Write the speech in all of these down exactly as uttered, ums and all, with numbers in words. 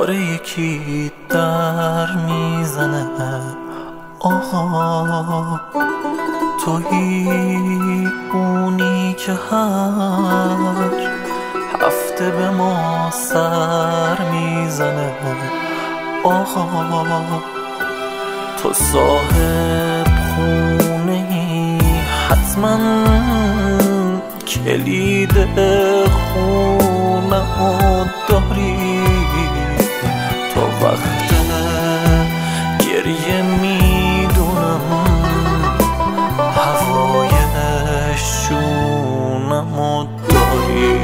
داره یکی در میزنه. آها تویی اونی که هر هفته به ما سر میزنه. آها تو صاحب خونه‌ای، حتما کلید خونه‌مو داری. تو وقت گریه میدونم هوای شونه‌مو داری.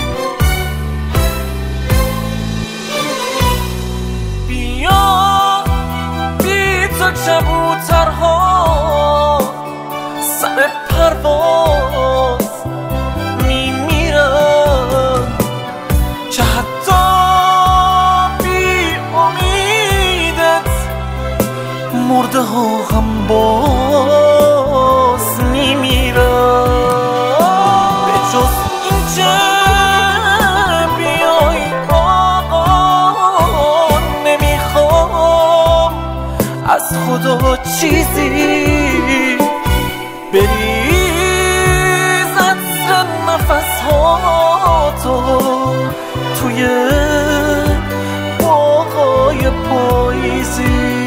بیا بی تو کبوترها سر پرواز میمیرن، که حتی بی امیدت مرده ها هم باز میمیرن. به جز این که بیای آقا نمیخوام از خدا چیزی بریز عطر نفس ها تو توی باغای پاییزی.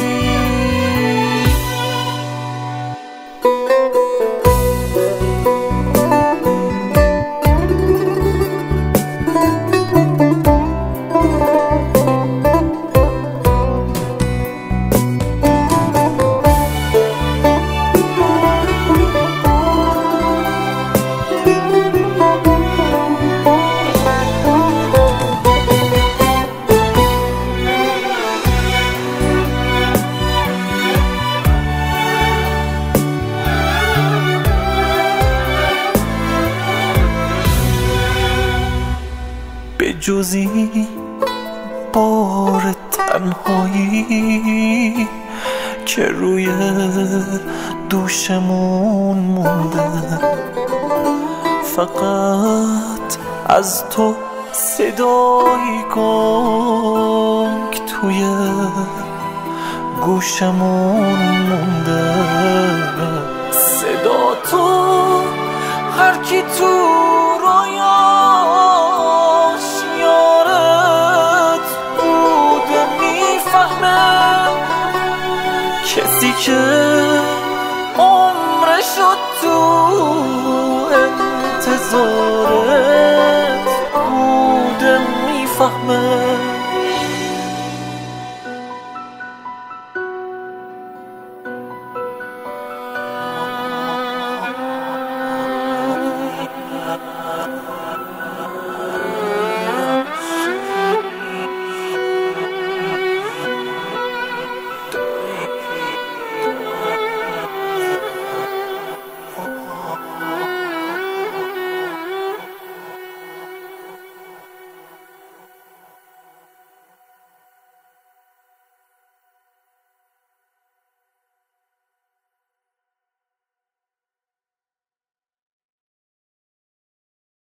به جزی بار تنهایی که روی دوشمون مونده، فقط از تو صدای گنگ توی گوشمون مونده. صدا تو هر کی تو رویاش یارت بوده میفهمه، کسی که عمرشو تو انتظارت بوده میفهمه.